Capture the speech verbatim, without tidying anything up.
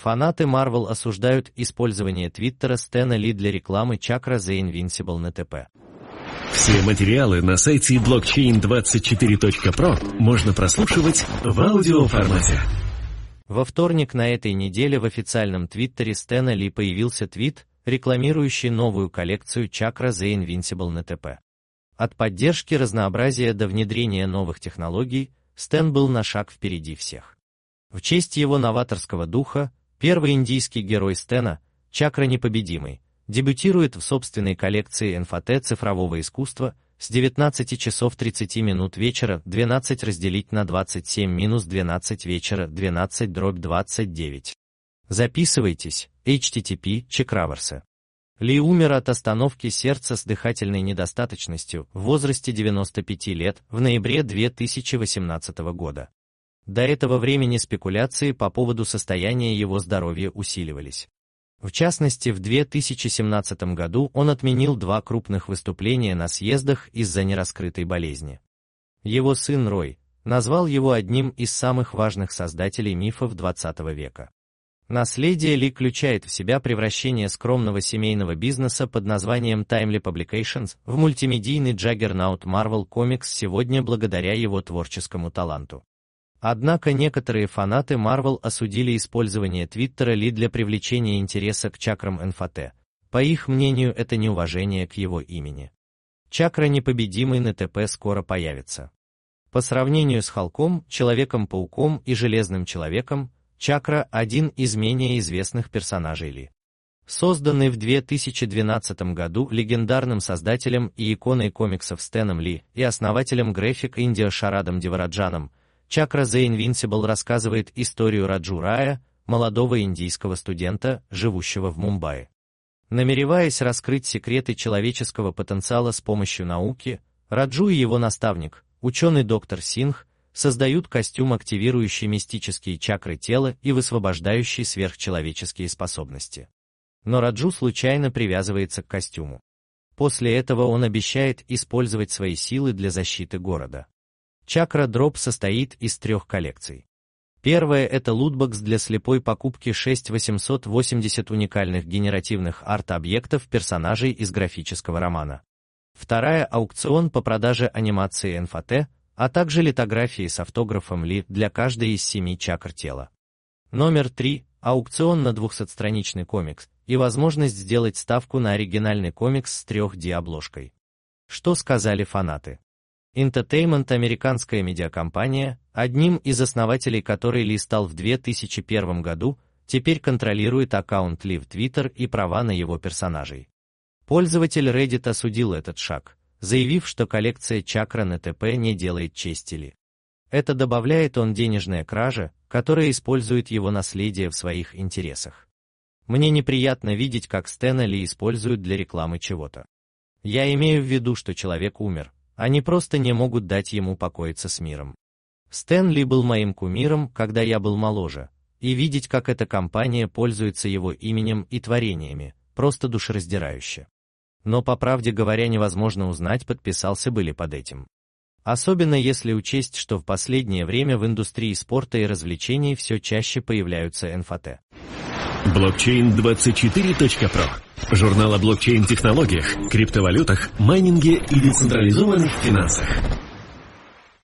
Фанаты Marvel осуждают использование твиттера Стэна Ли для рекламы Chakra The Invincible на ТП. Все материалы на сайте блокчейн двадцать четыре точка про можно прослушивать в аудиоформате. Во вторник на этой неделе в официальном твиттере Стэна Ли появился твит, рекламирующий новую коллекцию Chakra The Invincible на ТП. От поддержки разнообразия до внедрения новых технологий Стэн был на шаг впереди всех. В честь его новаторского духа, первый индийский герой Стэна, Чакра Непобедимый, дебютирует в собственной коллекции эн эф ти цифрового искусства с девятнадцати часов тридцати минут вечера двенадцать разделить на двадцать семь минус двенадцать вечера двенадцать дробь двадцать девять. Записывайтесь, эйч ти ти пи, Чакраверсы. Ли умер от остановки сердца с дыхательной недостаточностью в возрасте девяноста пяти лет в ноябре две тысячи восемнадцатого года. До этого времени спекуляции по поводу состояния его здоровья усиливались. В частности, в две тысячи семнадцатом году он отменил два крупных выступления на съездах из-за нераскрытой болезни. Его сын Рой назвал его одним из самых важных создателей мифов двадцатого века. Наследие Ли включает в себя превращение скромного семейного бизнеса под названием Timely Publications в мультимедийный джаггернаут Marvel Comics сегодня благодаря его творческому таланту. Однако некоторые фанаты Marvel осудили использование твиттера Ли для привлечения интереса к чакрам эн эф ти. По их мнению, это неуважение к его имени. Чакра Непобедимый на ТП скоро появится. По сравнению с Халком, Человеком-пауком и Железным Человеком, Чакра – один из менее известных персонажей Ли. Созданный в две тысячи двенадцатом году легендарным создателем и иконой комиксов Стэном Ли и основателем Graphic India Шарадом Девараджаном, Chakra The Invincible рассказывает историю Раджу Рая, молодого индийского студента, живущего в Мумбаи. Намереваясь раскрыть секреты человеческого потенциала с помощью науки, Раджу и его наставник, ученый доктор Сингх, создают костюм, активирующий мистические чакры тела и высвобождающий сверхчеловеческие способности. Но Раджу случайно привязывается к костюму. После этого он обещает использовать свои силы для защиты города. Чакра Дроп состоит из трех коллекций. Первая – это лутбокс для слепой покупки шесть тысяч восемьсот восемьдесят уникальных генеративных арт-объектов персонажей из графического романа. Вторая – аукцион по продаже анимации эн эф ти, а также литографии с автографом Ли для каждой из семи чакр тела. Номер три – аукцион на двухсотстраничный комикс и возможность сделать ставку на оригинальный комикс с три дэ обложкой. Что сказали фанаты? Entertainment, американская медиакомпания, одним из основателей которой Ли стал в две тысячи первом году, теперь контролирует аккаунт Ли в Twitter и права на его персонажей. Пользователь Reddit осудил этот шаг, заявив, что коллекция Чакра на ТП не делает чести Ли. Это, добавляет он, денежная кража, которая использует его наследие в своих интересах. Мне неприятно видеть, как Стэна Ли используют для рекламы чего-то. Я имею в виду, что человек умер. Они просто не могут дать ему покоиться с миром. Стэн Ли был моим кумиром, когда я был моложе, и видеть, как эта компания пользуется его именем и творениями, просто душераздирающе. Но, по правде говоря, невозможно узнать, подписался бы Ли под этим. Особенно если учесть, что в последнее время в индустрии спорта и развлечений все чаще появляются эн эф ти. блокчейн двадцать четыре точка про. Журнал о блокчейн-технологиях, криптовалютах, майнинге и децентрализованных финансах.